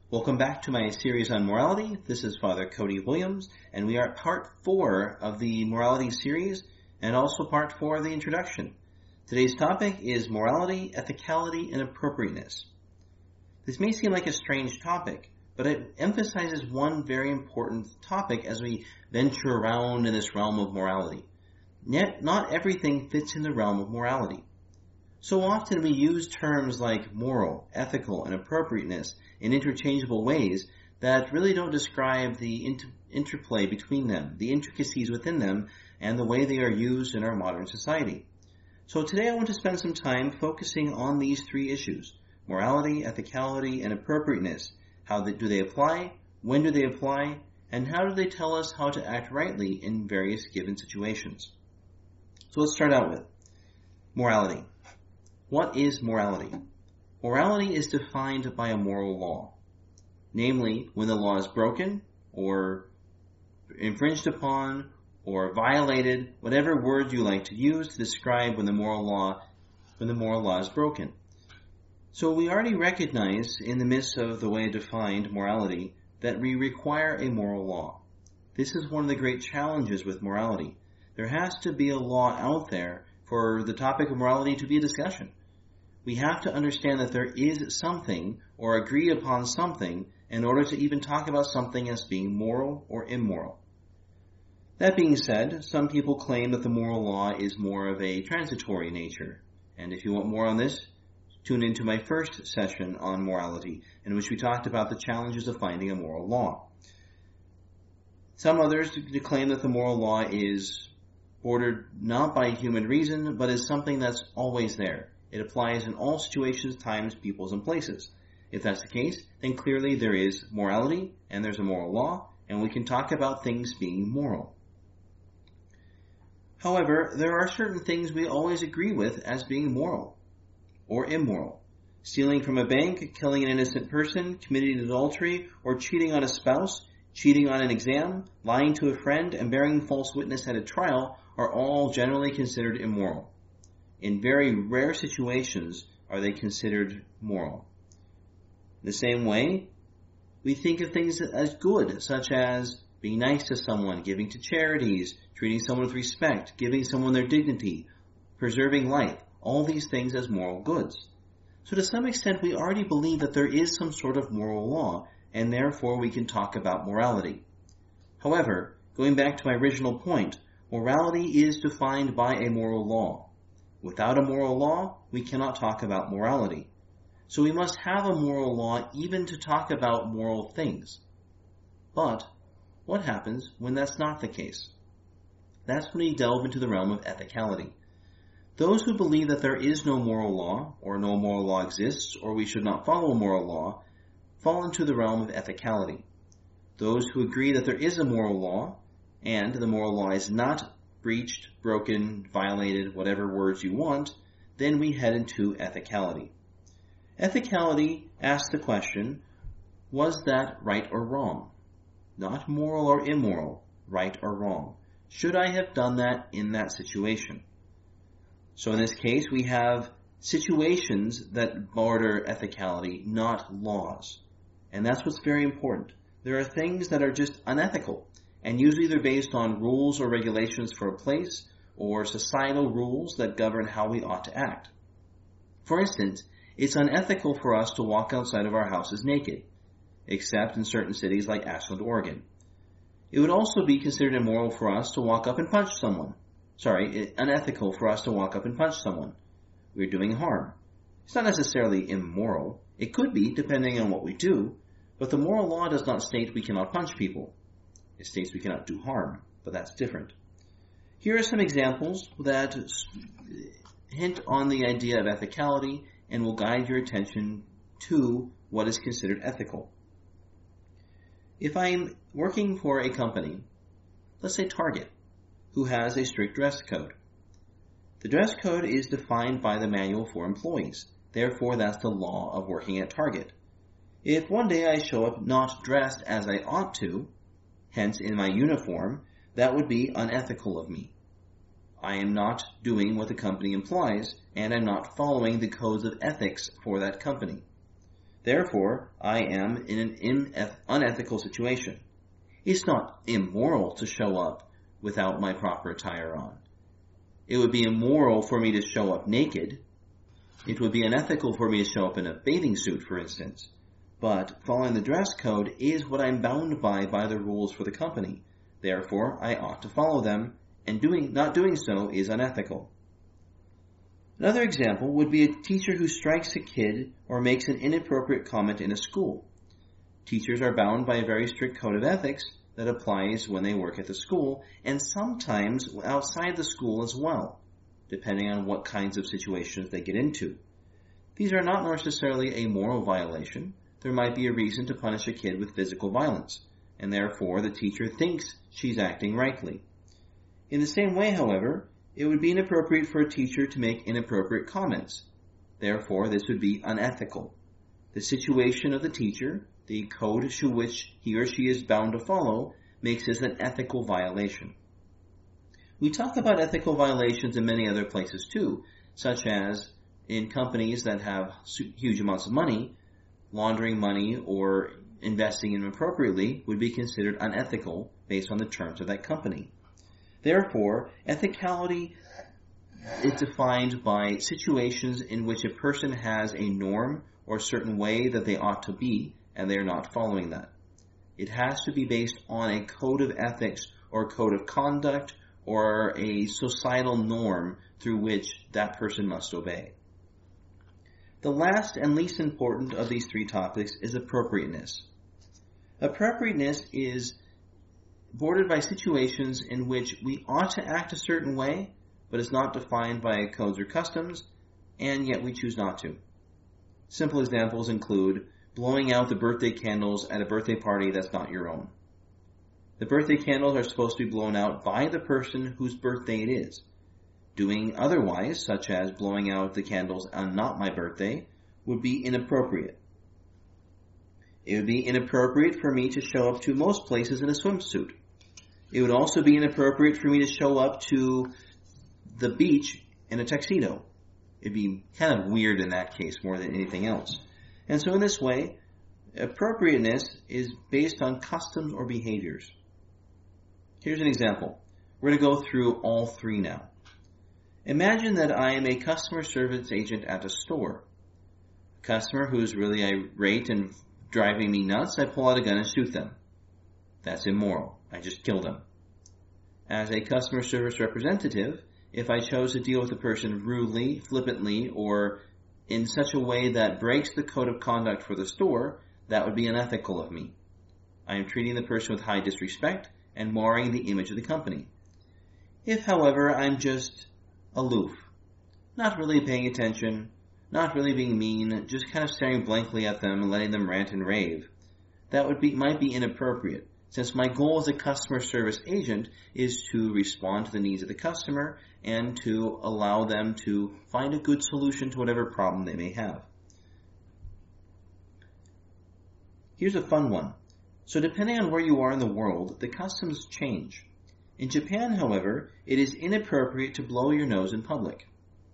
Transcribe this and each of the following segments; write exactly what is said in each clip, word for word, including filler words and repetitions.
Welcome back to my series on morality. This is Father Cody Williams, and we are at part four of the morality series, and also part four of the introduction. Today's topic is morality, ethicality, and appropriateness. This may seem like a strange topic, but it emphasizes one very important topic as we venture around in this realm of morality. Yet, not everything fits in the realm of morality. So often we use terms like moral, ethical, and appropriateness in interchangeable ways that really don't describe the inter- interplay between them, the intricacies within them, and the way they are used in our modern society. So today I want to spend some time focusing on these three issues: morality, ethicality, and appropriateness. How they, do they apply? When do they apply? And how do they tell us how to act rightly in various given situations? So let's start out with morality. What is morality? Morality is defined by a moral law, namely when the law is broken or infringed upon or violated, whatever word you like to use to describe when the moral law when the moral law is broken. So we already recognize in the midst of the way defined morality that we require a moral law. This is one of the great challenges with morality. There has to be a law out there for the topic of morality to be a discussion. We have to understand that there is something or agree upon something in order to even talk about something as being moral or immoral. That being said, some people claim that the moral law is more of a transitory nature. And if you want more on this, tune into my first session on morality, in which we talked about the challenges of finding a moral law. Some others claim that the moral law is bordered not by human reason, but is something that's always there. It applies in all situations, times, peoples, and places. If that's the case, then clearly there is morality, and there's a moral law, and we can talk about things being moral. However, there are certain things we always agree with as being moral or immoral. Stealing from a bank, killing an innocent person, committing adultery, or cheating on a spouse, cheating on an exam, lying to a friend, and bearing false witness at a trial are all generally considered immoral. In very rare situations are they considered moral. In the same way, we think of things as good, such as being nice to someone, giving to charities, treating someone with respect, giving someone their dignity, preserving life, all these things as moral goods. So to some extent, we already believe that there is some sort of moral law, and therefore we can talk about morality. However, going back to my original point, morality is defined by a moral law. Without a moral law, we cannot talk about morality. So we must have a moral law even to talk about moral things. But what happens when that's not the case? That's when we delve into the realm of ethicality. Those who believe that there is no moral law, or no moral law exists, or we should not follow a moral law, fall into the realm of ethicality. Those who agree that there is a moral law, and the moral law is not breached, broken, violated, whatever words you want, then we head into ethicality. Ethicality asks the question, was that right or wrong? Not moral or immoral, right or wrong. Should I have done that in that situation? So in this case, we have situations that border ethicality, not laws. And that's what's very important. There are things that are just unethical, and usually they're based on rules or regulations for a place, or societal rules that govern how we ought to act. For instance, it's unethical for us to walk outside of our houses naked, except in certain cities like Ashland, Oregon. It would also be considered immoral for us to walk up and punch someone. Sorry, unethical for us to walk up and punch someone. We're doing harm. It's not necessarily immoral. It could be, depending on what we do, but the moral law does not state we cannot punch people. It states we cannot do harm, but that's different. Here are some examples that hint on the idea of ethicality and will guide your attention to what is considered ethical. If I'm working for a company, let's say Target, who has a strict dress code. The dress code is defined by the manual for employees. Therefore, that's the law of working at Target. If one day I show up not dressed as I ought to, hence in my uniform, that would be unethical of me. I am not doing what the company implies, and I'm not following the codes of ethics for that company. Therefore, I am in an unethical situation. It's not immoral to show up without my proper attire on. It would be immoral for me to show up naked. It would be unethical for me to show up in a bathing suit, for instance. But following the dress code is what I'm bound by by the rules for the company. Therefore, I ought to follow them, and doing not doing so is unethical. Another example would be a teacher who strikes a kid or makes an inappropriate comment in a school. Teachers are bound by a very strict code of ethics that applies when they work at the school, and sometimes outside the school as well, depending on what kinds of situations they get into. These are not necessarily a moral violation. There might be a reason to punish a kid with physical violence, and therefore the teacher thinks she's acting rightly. In the same way, however, it would be inappropriate for a teacher to make inappropriate comments. Therefore, this would be unethical. The situation of the teacher, the code to which he or she is bound to follow, makes this an ethical violation. We talk about ethical violations in many other places too, such as in companies that have huge amounts of money, laundering money or investing inappropriately would be considered unethical based on the terms of that company. Therefore, ethicality is defined by situations in which a person has a norm or a certain way that they ought to be, and they are not following that. It has to be based on a code of ethics or code of conduct or a societal norm through which that person must obey. The last and least important of these three topics is appropriateness. Appropriateness is bordered by situations in which we ought to act a certain way, but is not defined by codes or customs, and yet we choose not to. Simple examples include blowing out the birthday candles at a birthday party that's not your own. The birthday candles are supposed to be blown out by the person whose birthday it is. Doing otherwise, such as blowing out the candles on not my birthday, would be inappropriate. It would be inappropriate for me to show up to most places in a swimsuit. It would also be inappropriate for me to show up to the beach in a tuxedo. It'd be kind of weird in that case more than anything else. And so in this way, appropriateness is based on customs or behaviors. Here's an example. We're going to go through all three now. Imagine that I am a customer service agent at a store. A customer who is really irate and driving me nuts, I pull out a gun and shoot them. That's immoral. I just kill them. As a customer service representative, if I chose to deal with a person rudely, flippantly, or in such a way that breaks the code of conduct for the store, that would be unethical of me. I am treating the person with high disrespect and marring the image of the company. If, however, I'm just aloof, not really paying attention, not really being mean, just kind of staring blankly at them and letting them rant and rave, that would be might be inappropriate, since my goal as a customer service agent is to respond to the needs of the customer and to allow them to find a good solution to whatever problem they may have. Here's a fun one. So depending on where you are in the world, the customs change. In Japan, however, it is inappropriate to blow your nose in public.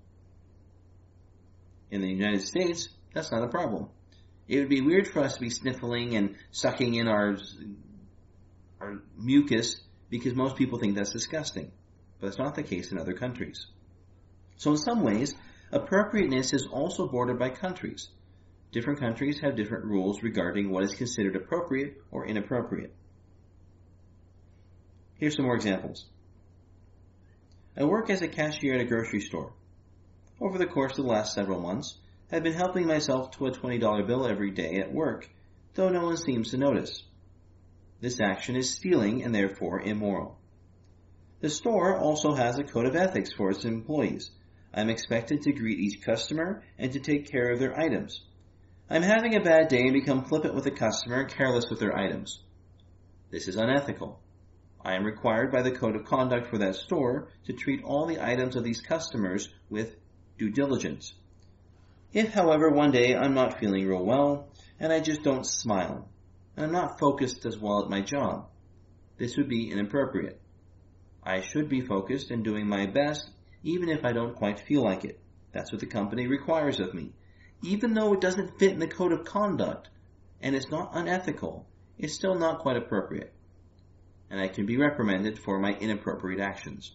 In the United States, that's not a problem. It would be weird for us to be sniffling and sucking in our, our mucus because most people think that's disgusting. But that's not the case in other countries. So in some ways, appropriateness is also bordered by countries. Different countries have different rules regarding what is considered appropriate or inappropriate. Here's some more examples. I work as a cashier at a grocery store. Over the course of the last several months, I've been helping myself to a twenty dollar bill every day at work, though no one seems to notice. This action is stealing and therefore immoral. The store also has a code of ethics for its employees. I'm expected to greet each customer and to take care of their items. I'm having a bad day and become flippant with a customer and careless with their items. This is unethical. I am required by the code of conduct for that store to treat all the items of these customers with due diligence. If, however, one day I'm not feeling real well and I just don't smile, and I'm not focused as well at my job, this would be inappropriate. I should be focused and doing my best even if I don't quite feel like it. That's what the company requires of me. even though it doesn't fit in the code of conduct and it's not unethical, it's still not quite appropriate, and I can be reprimanded for my inappropriate actions.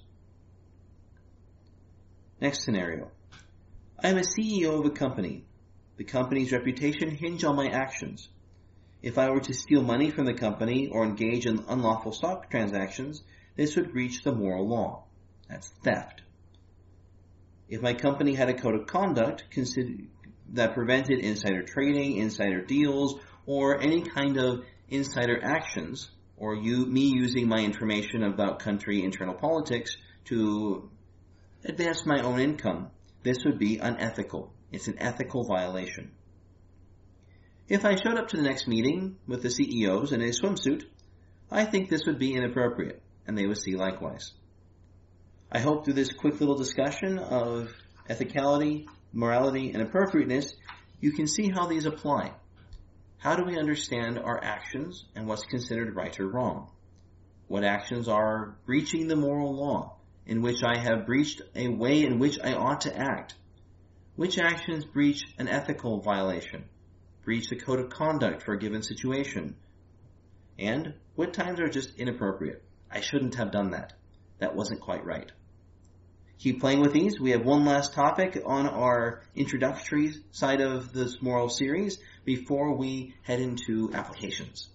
Next scenario. I am a C E O of a company. The company's reputation hinges on my actions. If I were to steal money from the company or engage in unlawful stock transactions, this would breach the moral law. That's theft. If my company had a code of conduct that prevented insider trading, insider deals, or any kind of insider actions, or you, me using my information about country internal politics to advance my own income, this would be unethical. It's an ethical violation. If I showed up to the next meeting with the C E Os in a swimsuit, I think this would be inappropriate, and they would see likewise. I hope through this quick little discussion of ethicality, morality, and appropriateness, you can see how these apply. How do we understand our actions and what's considered right or wrong? What actions are breaching the moral law, in which I have breached a way in which I ought to act? Which actions breach an ethical violation, breach the code of conduct for a given situation? And what times are just inappropriate? I shouldn't have done that. That wasn't quite right. Keep playing with these. We have one last topic on our introductory side of this moral series before we head into applications.